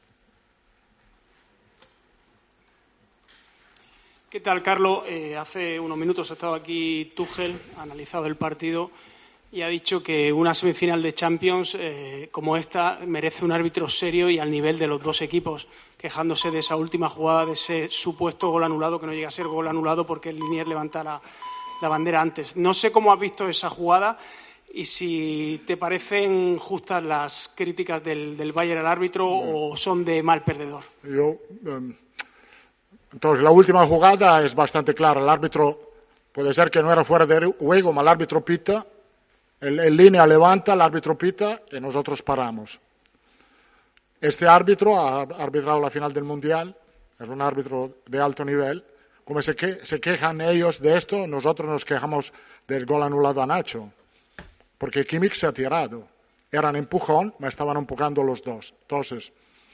¿Qué tal, Carlos? Eh, hace unos minutos ha estado aquí Tuchel, ha analizado el partido y ha dicho que una semifinal de Champions eh, como esta merece un árbitro serio y al nivel de los dos equipos, quejándose de esa última jugada, de ese supuesto gol anulado, que no llega a ser gol anulado porque el Liniers levanta la, la bandera antes. No sé cómo has visto esa jugada y si te parecen justas las críticas del, del Bayern al árbitro o son de mal perdedor. Yo, um, entonces, la última jugada es bastante clara. El árbitro, puede ser que no era fuera de juego, pero el árbitro pita. El, el línea levanta, el árbitro pita y nosotros paramos. Este árbitro ha arbitrado la final del Mundial, es un árbitro de alto nivel. Como se, que, se quejan ellos de esto, nosotros nos quejamos del gol anulado a Nacho. Porque Kimmich se ha tirado. Eran empujón, me estaban empujando los dos. Entonces,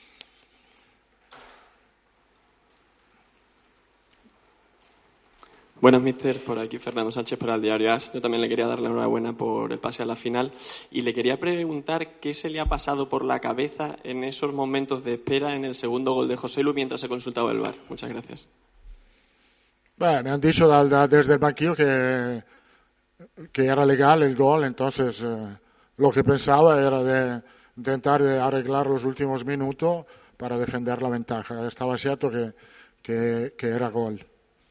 buenas, mister. Por aquí Fernando Sánchez para el diario A S. Yo también le quería dar la enhorabuena por el pase a la final y le quería preguntar qué se le ha pasado por la cabeza en esos momentos de espera en el segundo gol de Joselu mientras se consultaba el V A R. Muchas gracias. Bueno, me han dicho da, da, desde el banquillo que, que era legal el gol, entonces eh, lo que pensaba era de intentar de arreglar los últimos minutos para defender la ventaja. Estaba cierto que, que, que era gol.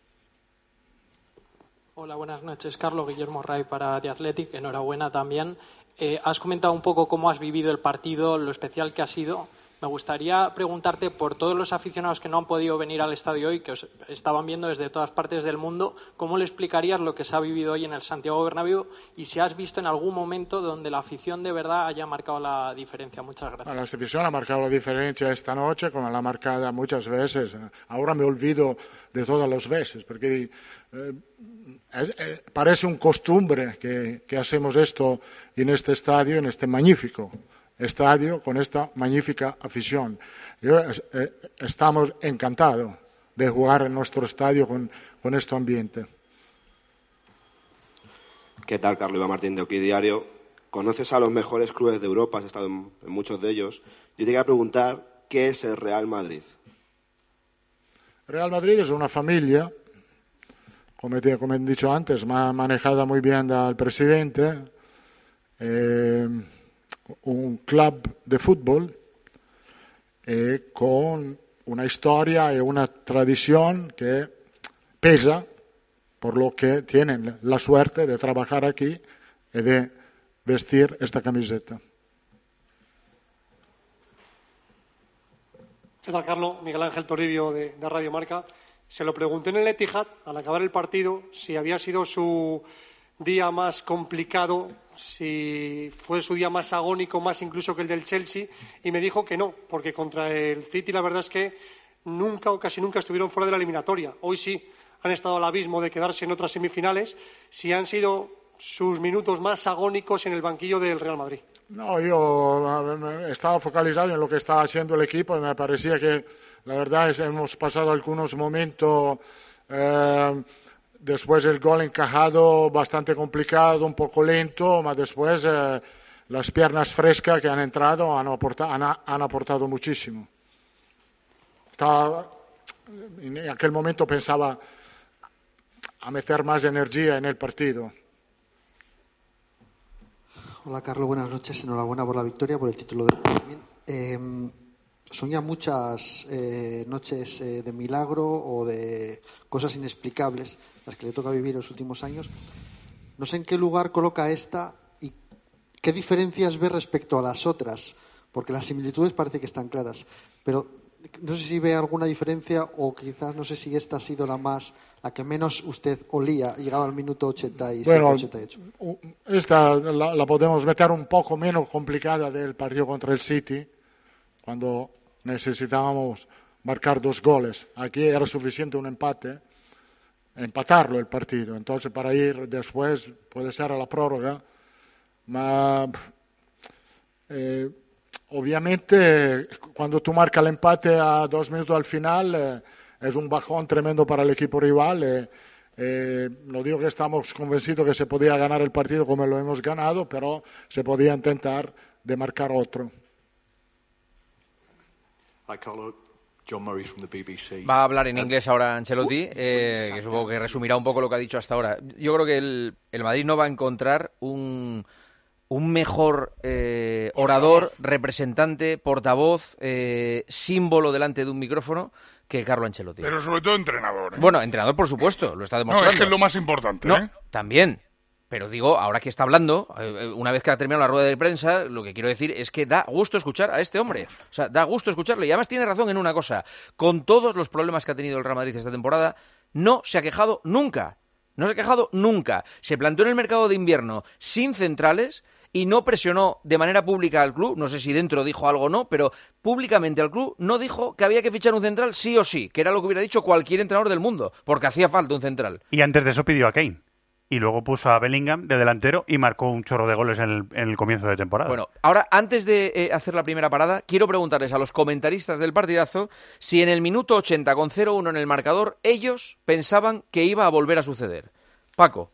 Hola, buenas noches. Carlos Guillermo Ray para The Athletic. Enhorabuena también. Eh, has comentado un poco cómo has vivido el partido, lo especial que ha sido. Me gustaría preguntarte por todos los aficionados que no han podido venir al estadio hoy, que os estaban viendo desde todas partes del mundo, ¿cómo le explicarías lo que se ha vivido hoy en el Santiago Bernabéu y si has visto en algún momento donde la afición de verdad haya marcado la diferencia? Muchas gracias. La afición ha marcado la diferencia esta noche, como la ha marcado muchas veces. Ahora me olvido de todas las veces, porque eh, es, eh, parece un costumbre que, que hacemos esto en este estadio, en este magnífico estadio, con esta magnífica afición. Yo, eh, estamos encantados de jugar en nuestro estadio con, con este ambiente. ¿Qué tal, Carlos Iván Martín de Oki Diario? Conoces a los mejores clubes de Europa, has estado en, en muchos de ellos. Yo te quería preguntar, ¿qué es el Real Madrid? Real Madrid es una familia, como te, como he dicho antes, manejada muy bien del presidente, eh, un club de fútbol eh, con una historia y una tradición que pesa, por lo que tienen la suerte de trabajar aquí y de vestir esta camiseta. ¿Qué tal, Carlos? Miguel Ángel Toribio de, de Radio Marca. Se lo pregunté en el Etihad al acabar el partido si había sido su día más complicado, si fue su día más agónico, más incluso que el del Chelsea, y me dijo que no, porque contra el City la verdad es que nunca o casi nunca estuvieron fuera de la eliminatoria. Hoy sí han estado al abismo de quedarse en otras semifinales. Si han sido sus minutos más agónicos en el banquillo del Real Madrid. No, yo estaba focalizado en lo que estaba haciendo el equipo y me parecía que la verdad es que hemos pasado algunos momentos eh, después del gol encajado bastante complicado, un poco lento, pero después eh, las piernas frescas que han entrado han aportado, han, han aportado muchísimo. Estaba, en aquel momento pensaba a meter más energía en el partido. Hola, Carlos, buenas noches. Enhorabuena por la victoria, por el título de... Eh, son ya muchas eh, noches eh, de milagro o de cosas inexplicables las que le toca vivir en los últimos años. No sé en qué lugar coloca esta y qué diferencias ve respecto a las otras, porque las similitudes parece que están claras, pero no sé si ve alguna diferencia o quizás no sé si esta ha sido la más, la que menos usted olía, llegado al minuto ochenta y siete, bueno, ochenta y ocho. Esta la, la podemos meter un poco menos complicada del partido contra el City, cuando necesitábamos marcar dos goles. Aquí era suficiente un empate, empatarlo el partido. Entonces, para ir después, puede ser a la prórroga. Ma, eh, obviamente, cuando tú marcas el empate a dos minutos al final, eh, es un bajón tremendo para el equipo rival. Eh, eh, no digo que estamos convencidos que se podía ganar el partido como lo hemos ganado, pero se podía intentar de marcar otro. Hi, Carlo. John Murray from the B B C. Va a hablar en inglés ahora Ancelotti, eh, que supongo que resumirá un poco lo que ha dicho hasta ahora. Yo creo que el, el Madrid no va a encontrar un, un mejor eh, orador, representante, portavoz, eh, símbolo delante de un micrófono que Carlo Ancelotti. Pero sobre todo entrenador. ¿eh? Bueno, entrenador por supuesto, lo está demostrando. No, es que es lo más importante. No, ¿eh? También. Pero digo, ahora que está hablando, una vez que ha terminado la rueda de prensa, lo que quiero decir es que da gusto escuchar a este hombre. O sea, da gusto escucharle. Y además tiene razón en una cosa. Con todos los problemas que ha tenido el Real Madrid esta temporada, no se ha quejado nunca. No se ha quejado nunca. Se planteó en el mercado de invierno sin centrales y no presionó de manera pública al club. No sé si dentro dijo algo o no, pero públicamente al club no dijo que había que fichar un central sí o sí, que era lo que hubiera dicho cualquier entrenador del mundo, porque hacía falta un central. Y antes de eso pidió a Kane. Y luego puso a Bellingham de delantero y marcó un chorro de goles en el, en el comienzo de temporada. Bueno, ahora, antes de eh, hacer la primera parada, quiero preguntarles a los comentaristas del partidazo si en el minuto ochenta con cero uno en el marcador, ellos pensaban que iba a volver a suceder. Paco.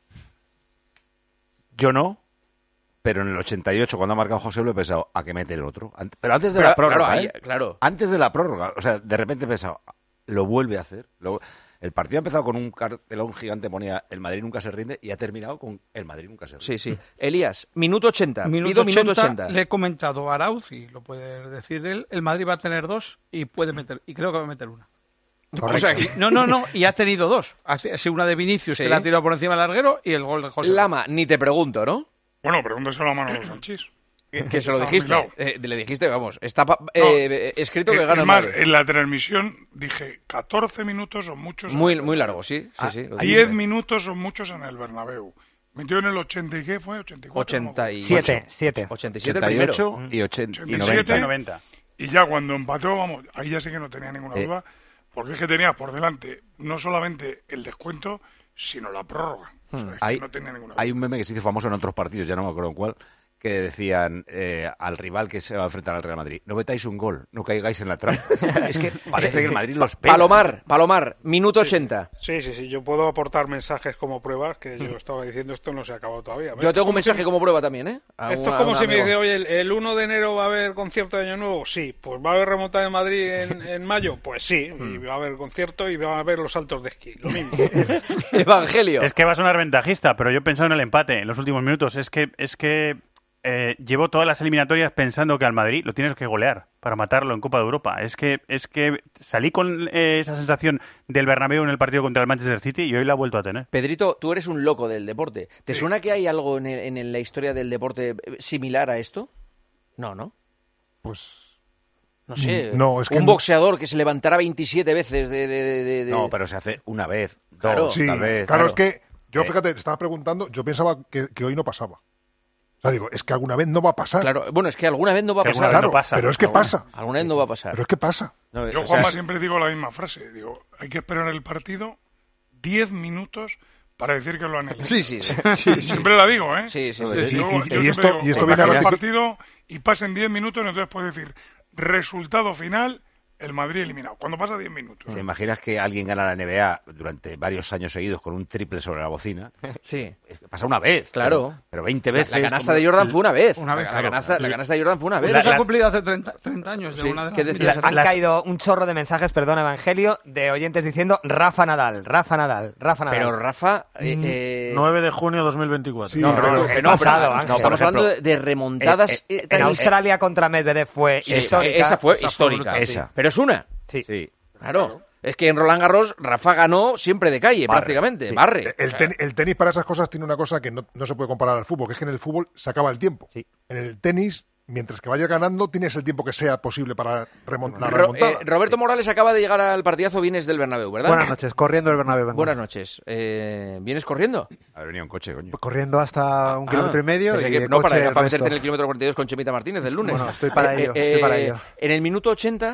Yo no, pero en el ochenta y ocho, cuando ha marcado José, lo he pensado, ¿a qué meter otro? Pero antes de pero, la prórroga, claro, ¿eh? ahí, claro. Antes de la prórroga, o sea, de repente he pensado, lo vuelve a hacer, lo... El partido ha empezado con un cartelón gigante, ponía el Madrid nunca se rinde, y ha terminado con el Madrid nunca se rinde. Sí, sí. Elías, minuto ochenta. Minuto Pido ochenta, minuto ochenta. Le he comentado a Arauz, y lo puede decir él, el Madrid va a tener dos y puede meter, y creo que va a meter una. O sea, que, no, no, no, y ha tenido dos. Ha sido una de Vinicius, sí, que la ha tirado por encima del larguero, y el gol de José. Lama, ni te pregunto, ¿no? Bueno, pregúntaselo a Manolo Sanchís. Que, que se lo dijiste, eh, le dijiste, vamos, está eh, no, escrito que gana el más, Madrid. En la transmisión dije catorce minutos son muchos. Muy, muy largo, sí, sí, ah, sí. diez minutos son muchos en el Bernabéu. Metió en el ochenta y qué fue, ochenta y cuatro. ochenta y siete, siete. ochenta y siete ochenta y ocho el y, ochenta, y noventa. noventa. Y ya cuando empató, vamos, ahí ya sí que no tenía ninguna eh. duda, porque es que tenía por delante no solamente el descuento, sino la prórroga. Hmm. O sea, es hay, que no tenía ninguna duda. Hay un meme que se hizo famoso en otros partidos, ya no me acuerdo en cuál, que decían eh, al rival que se va a enfrentar al Real Madrid, no metáis un gol, no caigáis en la trampa. Es que parece que el Madrid los pega. Palomar, Palomar, minuto ochenta. Sí, sí, sí, yo puedo aportar mensajes como pruebas, que yo estaba diciendo esto no se ha acabado todavía. Yo tengo un mensaje si... como prueba también, ¿eh? A esto una, es como si amigo. me dice, oye, el, el uno de enero va a haber concierto de Año Nuevo, sí, pues va a haber remontada en Madrid en, en mayo, pues sí, y va a haber concierto y va a haber los saltos de esquí, lo mismo. Evangelio. Es que va a sonar ventajista, pero yo he pensado en el empate en los últimos minutos, es que... Es que... Eh, llevo todas las eliminatorias pensando que al Madrid lo tienes que golear para matarlo en Copa de Europa. Es que es que salí con eh, esa sensación del Bernabéu en el partido contra el Manchester City y hoy la he vuelto a tener. Pedrito, tú eres un loco del deporte. ¿Te sí. suena que hay algo en, el, en la historia del deporte similar a esto? No, ¿no? Pues... No sé, no, es que un no... boxeador que se levantará veintisiete veces de... de, de, de... No, pero se hace una vez, dos, claro. Sí, tal vez. Claro, claro, es que yo, fíjate, te estaba preguntando, yo pensaba que, que hoy no pasaba. O sea, digo, es que alguna vez no va a pasar. Claro, bueno, es que alguna vez no va a pasar. Claro, no pasa. Pero es que alguna, pasa. Alguna vez no va a pasar. Pero es que pasa. No, Yo, Juanma, sea, siempre digo la misma frase. Digo, hay que esperar el partido diez minutos para decir que lo han elegido. Sí, sí, sí. sí siempre la digo, ¿eh? Sí, sí, sí. sí. Yo, y, yo y, esto, digo, y esto viene a el partido y pasen diez minutos, entonces puedes decir resultado final... El Madrid eliminado. Cuando pasa diez minutos. ¿Te imaginas que alguien gana la N B A durante varios años seguidos con un triple sobre la bocina? Sí. Pasa una vez. Claro. Pero, pero veinte veces. La, la canasta como... de Jordan fue una vez. Una vez la, claro. la, canasta, la canasta de Jordan fue una vez. Eso se ha cumplido hace treinta, treinta años. Sí. Una de ¿Qué decías? Han las... caído un chorro de mensajes, perdón, Evangelio, de oyentes diciendo Rafa Nadal, Rafa Nadal, Rafa Nadal. Pero Rafa... Eh, eh... nueve de junio de dos mil veinticuatro. Sí, no, pero, no, pero, no, pasado, pero, no, estamos hablando de, de remontadas... Eh, eh, en Australia contra Medvedev fue sí, histórica. Esa fue esa histórica. Fue esa. Pero es una. Sí. sí. Claro. claro. Es que en Roland Garros Rafa ganó siempre de calle, barre, prácticamente. Sí. Barre. El, ten, el tenis para esas cosas tiene una cosa que no, no se puede comparar al fútbol, que es que en el fútbol se acaba el tiempo. Sí. En el tenis, mientras que vayas ganando, tienes el tiempo que sea posible para remont la Ro remontada. eh, Roberto Morales acaba de llegar al partidazo, vienes del Bernabéu, ¿verdad? Buenas noches, corriendo del Bernabéu. Vengo. Buenas noches. Eh, ¿Vienes corriendo? Ha venido en coche, coño. Pues corriendo hasta un ah, kilómetro y medio. Y que, no, coche para, para el meterte en el kilómetro cuarenta y dos con Chemita Martínez el lunes. Bueno, estoy para ello, eh, estoy para ello. En el minuto ochenta,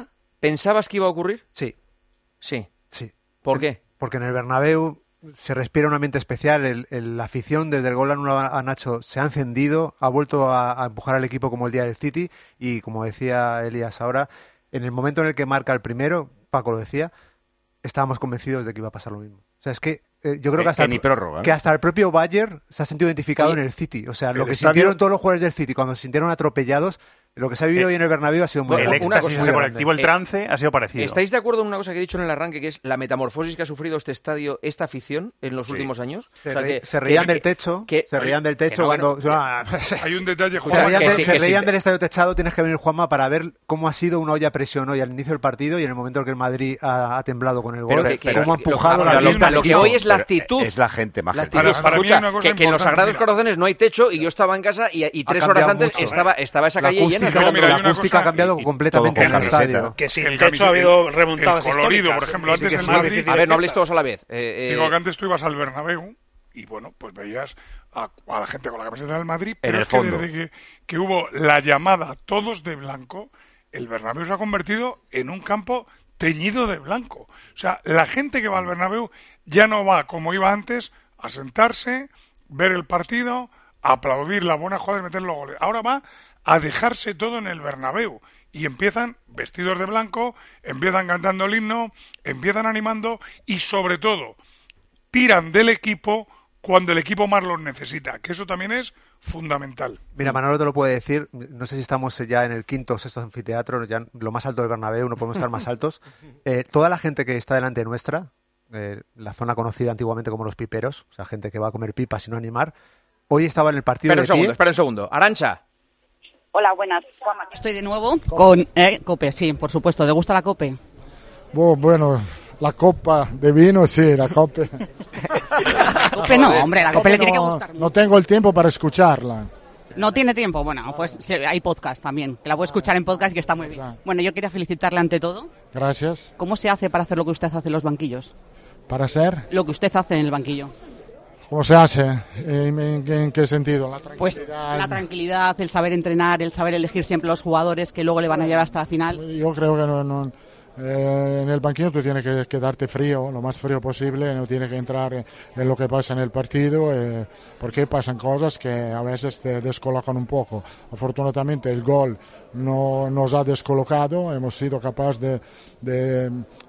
¿Pensabas que iba a ocurrir? Sí. Sí. Sí. ¿Por qué? Porque en el Bernabéu se respira un ambiente especial. El, el, la afición desde el gol anulado a Nacho se ha encendido, ha vuelto a, a empujar al equipo como el día del City y, como decía Elías ahora, en el momento en el que marca el primero, Paco lo decía, estábamos convencidos de que iba a pasar lo mismo. O sea, es que eh, yo creo que hasta, que, el, prórroga, ¿no? que hasta el propio Bayern se ha sentido identificado Oye, en el City. O sea, lo que estadio... sintieron todos los jugadores del City cuando se sintieron atropellados, lo que se ha vivido eh, hoy en el Bernabéu ha sido muy El grande. éxtasis ese colectivo, el trance, eh, ha sido parecido. ¿Estáis de acuerdo en una cosa que he dicho en el arranque, que es la metamorfosis que ha sufrido este estadio, esta afición, en los sí. últimos años? Se, o sea, re, que, se reían que, del techo, que, se reían del techo no, cuando... Que, ah, hay un detalle, Juan, se reían, que de, sí, se que reían sí. del estadio techado, tienes que venir, Juanma, para ver cómo ha sido una olla a presión hoy al inicio del partido y en el momento en que el Madrid ha, ha temblado con el gol, pero que, que, cómo ha empujado lo, la lo, lo que hoy es la actitud. Es la gente más gente. Para, para Escucha, que, que en los Sagrados Corazones no hay techo y yo estaba en casa y, y tres horas antes mucho, estaba, estaba esa calle llena. La acústica ha cambiado completamente en el estadio. Que si el techo ha habido remontadas el colorido, históricas. por ejemplo, Sí, antes sí, en sí, Madrid... A ver, no habléis todos a la vez. Eh, Digo eh, que antes tú ibas al Bernabéu y, bueno, pues veías a, a la gente con la camiseta del Madrid, pero en es el fondo. que desde que, que hubo la llamada todos de blanco, el Bernabéu se ha convertido en un campo teñido de blanco. O sea, la gente que va al Bernabéu ya no va, como iba antes, a sentarse, ver el partido, a aplaudir la buena jugada y meter los goles. Ahora va a dejarse todo en el Bernabéu. Y empiezan vestidos de blanco, empiezan cantando el himno, empiezan animando y, sobre todo, tiran del equipo cuando el equipo más los necesita, que eso también es fundamental. Mira, Manolo te lo puede decir, no sé si estamos ya en el quinto o sexto anfiteatro, ya lo más alto del Bernabéu, no podemos estar más altos. Eh, toda la gente que está delante nuestra, eh, la zona conocida antiguamente como los piperos, o sea, gente que va a comer pipas y no animar, hoy estaba en el partido espera de un segundo, pie. Espera un segundo, Arantxa. Hola, buenas. Estoy de nuevo con eh, Cope, sí, por supuesto. ¿Te gusta la Cope? Oh, bueno, la copa de vino, sí, la copa. La Cope no, hombre, la Cope le tiene que gustar. No tengo el tiempo para escucharla. No tiene tiempo, bueno, pues sí, hay podcast también, que la puede escuchar en podcast y que está muy bien. Bueno, yo quería felicitarle ante todo. Gracias. ¿Cómo se hace para hacer lo que usted hace en los banquillos? ¿Para hacer? Lo que usted hace en el banquillo. ¿Cómo se hace? ¿En, en, en qué sentido? La tranquilidad. Pues la tranquilidad, el saber entrenar, el saber elegir siempre los jugadores que luego le van a llevar hasta la final. Yo creo que no, no, eh, en el banquillo tú tienes que quedarte frío, lo más frío posible, no tienes que entrar en, en lo que pasa en el partido, eh, porque pasan cosas que a veces te descolocan un poco. Afortunadamente el gol no nos ha descolocado, hemos sido capaces de, de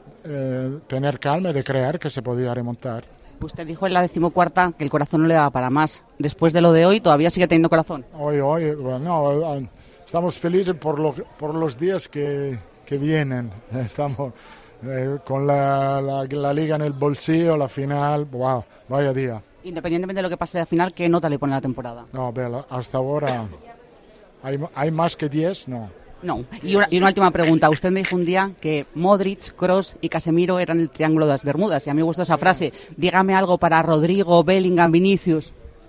eh, tener calma y de creer que se podía remontar. Usted dijo en la decimocuarta que el corazón no le daba para más. Después de lo de hoy, ¿todavía sigue teniendo corazón? Hoy, hoy, bueno, estamos felices por, lo, por los días que, que vienen. Estamos eh, con la, la, la liga en el bolsillo, la final, wow, vaya día. Independientemente de lo que pase de la final, ¿qué nota le pone a la temporada? No, Bela, hasta ahora, ¿hay, hay más que diez? No. No. Y una, y una última pregunta. Usted me dijo un día que Modric, Kroos y Casemiro eran el triángulo de las Bermudas. Y a mí me gustó esa frase. Dígame algo para Rodrigo, Bellingham, Vinicius.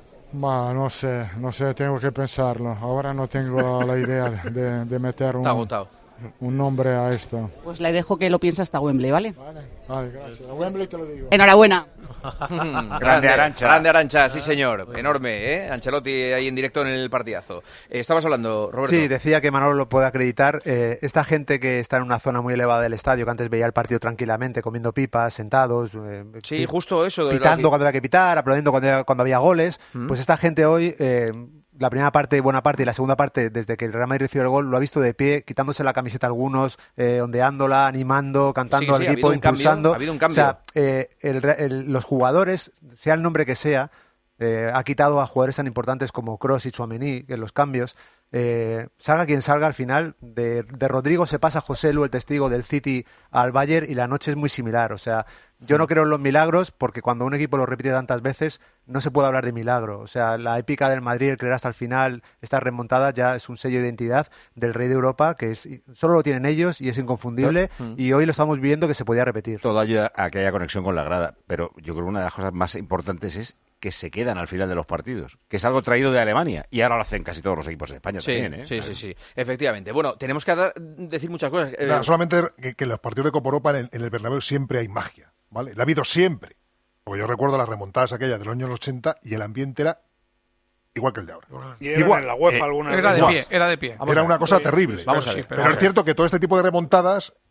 Bah, no sé, no sé, tengo que pensarlo. Ahora no tengo la idea de, de meter un, un nombre a esto. Pues le dejo que lo piense hasta Wembley, ¿vale? Vale, vale, gracias. A Wembley te lo digo. Enhorabuena. grande Arantxa. Grande Arantxa, sí señor. Enorme, ¿eh? Ancelotti ahí en directo en el partidazo. Eh, estabas hablando, Roberto. Sí, decía que Manolo lo puede acreditar. Eh, esta gente que está en una zona muy elevada del estadio, que antes veía el partido tranquilamente, comiendo pipas, sentados. Eh, sí, justo eso. De pitando que... cuando había que pitar, aplaudiendo cuando, cuando había goles. Mm. Pues esta gente hoy... Eh, la primera parte, buena parte, y la segunda parte, desde que el Real Madrid recibió el gol, lo ha visto de pie, quitándose la camiseta algunos, eh, ondeándola, animando, cantando sí, sí, al equipo, ha impulsando. Cambio, ha habido un cambio. O sea, eh, el, el, los jugadores, sea el nombre que sea, eh, ha quitado a jugadores tan importantes como Kroos y Tchouaméni en los cambios. Eh, salga quien salga al final, de, de Rodrigo se pasa José Lu, el testigo del City, al Bayern, y la noche es muy similar. O sea, yo no creo en los milagros, porque cuando un equipo lo repite tantas veces no se puede hablar de milagro. O sea, la épica del Madrid, el creer hasta el final, esta remontada ya es un sello de identidad del rey de Europa, que es solo lo tienen ellos y es inconfundible, ¿sí? Y hoy lo estamos viendo que se podía repetir. Todo ayuda a que haya conexión con la grada, pero yo creo que una de las cosas más importantes es que se quedan al final de los partidos, que es algo traído de Alemania, y ahora lo hacen casi todos los equipos de España sí, también, ¿eh? Sí, sí, sí, efectivamente. Bueno, tenemos que dar, decir muchas cosas. No, solamente que, que en los partidos de Copa Europa en, en el Bernabéu siempre hay magia, ¿vale? La ha habido siempre. Porque yo recuerdo las remontadas aquellas de los años ochenta y el ambiente era igual que el de ahora. Y era igual. En la UEFA eh, alguna era de pie, era de pie. Era una cosa terrible. Vamos a ver. Pero, pero es cierto que todo este tipo de remontadas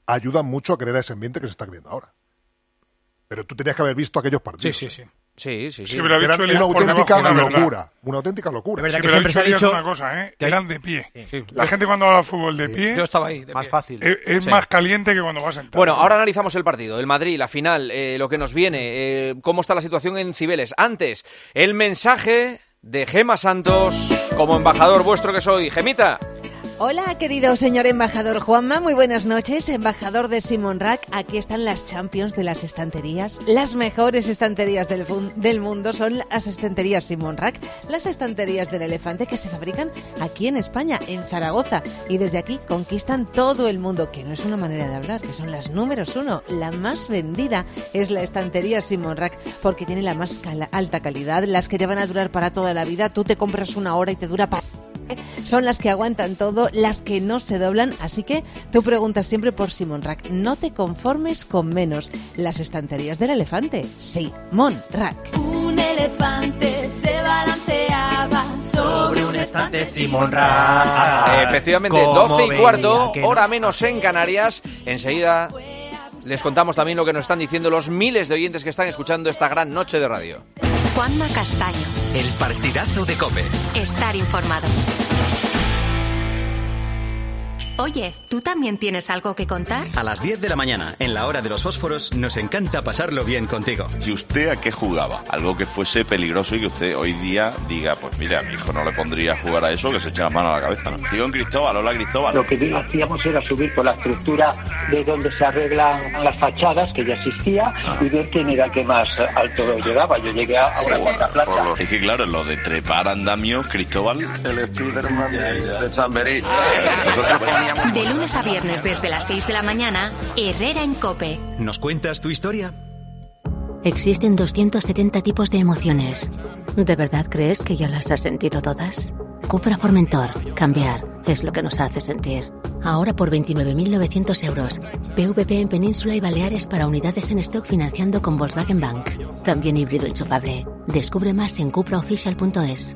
ayudan mucho a crear ese ambiente que se está creando ahora. Pero tú tenías que haber visto aquellos partidos. Sí, sí, sí. Sí, sí, sí. sí pero Eran dicho una auténtica debajo, locura. Una auténtica locura. Es verdad sí, que siempre se ha dicho una cosa, ¿eh? Que eran de pie. Sí, sí. La gente cuando habla de fútbol de pie... Yo estaba ahí. Más fácil. Es, es sí. más caliente que cuando vas sentado. Bueno, ahora analizamos el partido, el Madrid, la final, eh, lo que nos viene, eh, cómo está la situación en Cibeles. Antes, el mensaje de Gema Santos, como embajador vuestro que soy. Gemita. Hola, querido señor embajador Juanma, muy buenas noches, embajador de Simon Rack. Aquí están las Champions de las estanterías. Las mejores estanterías del, del mundo son las estanterías Simon Rack, las estanterías del elefante que se fabrican aquí en España, en Zaragoza. Y desde aquí conquistan todo el mundo, que no es una manera de hablar, que son las números uno. La más vendida es la estantería Simon Rack, porque tiene la más cala, alta calidad, las que te van a durar para toda la vida. Tú te compras una hora y te dura para... Son las que aguantan todo, las que no se doblan, así que tú preguntas siempre por Simon Rack. No te conformes con menos. Las estanterías del elefante, Simon Rack. Un elefante se balanceaba sobre un estante Simon Rack. Efectivamente, doce y cuarto, hora menos en Canarias. Enseguida les contamos también lo que nos están diciendo los miles de oyentes que están escuchando esta gran noche de radio. Juanma Castaño. El partidazo de COPE. Estar informado. Oye, ¿tú también tienes algo que contar? A las diez de la mañana, en la hora de los fósforos, nos encanta pasarlo bien contigo. ¿Y usted a qué jugaba? Algo que fuese peligroso y que usted hoy día diga, pues mira, a mi hijo no le pondría a jugar a eso, que se eche la mano a la cabeza, ¿no? Digo en Cristóbal, hola Cristóbal. Lo que hacíamos era subir por la estructura de donde se arreglan las fachadas, que ya existía, ah. y ver quién era el que más alto llegaba. Yo llegué a una cuarta planta. Lo, es que claro, lo de trepar andamios, Cristóbal, el Spiderman de Chamberí. De lunes a viernes desde las seis de la mañana, Herrera en COPE. ¿Nos cuentas tu historia? Existen doscientos setenta tipos de emociones. ¿De verdad crees que ya las has sentido todas? Cupra Formentor. Cambiar es lo que nos hace sentir. Ahora por veintinueve mil novecientos euros. P V P en Península y Baleares para unidades en stock financiando con Volkswagen Bank. También híbrido enchufable. Descubre más en cupra oficial punto es.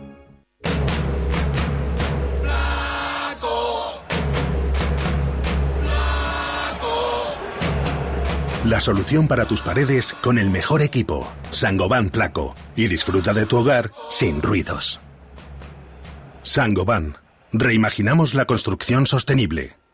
La solución para tus paredes con el mejor equipo, Saint-Gobain Placo, y disfruta de tu hogar sin ruidos. Saint-Gobain, reimaginamos la construcción sostenible.